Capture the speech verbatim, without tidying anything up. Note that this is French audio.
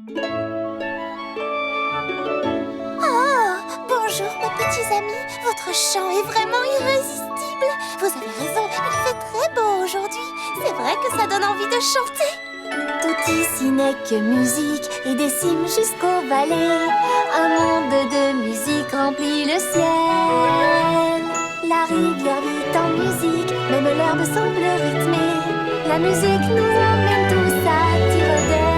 Oh, bonjour mes petits amis. Votre chant est vraiment irrésistible. Vous avez raison, il fait très beau aujourd'hui. C'est vrai que ça donne envie de chanter. Tout ici n'est que musique et des cimes jusqu'aux vallées. Un monde de musique remplit le ciel. La rivière vit en musique, même l'herbe semble rythmée. La musique nous emmène tous à tire-d'aile.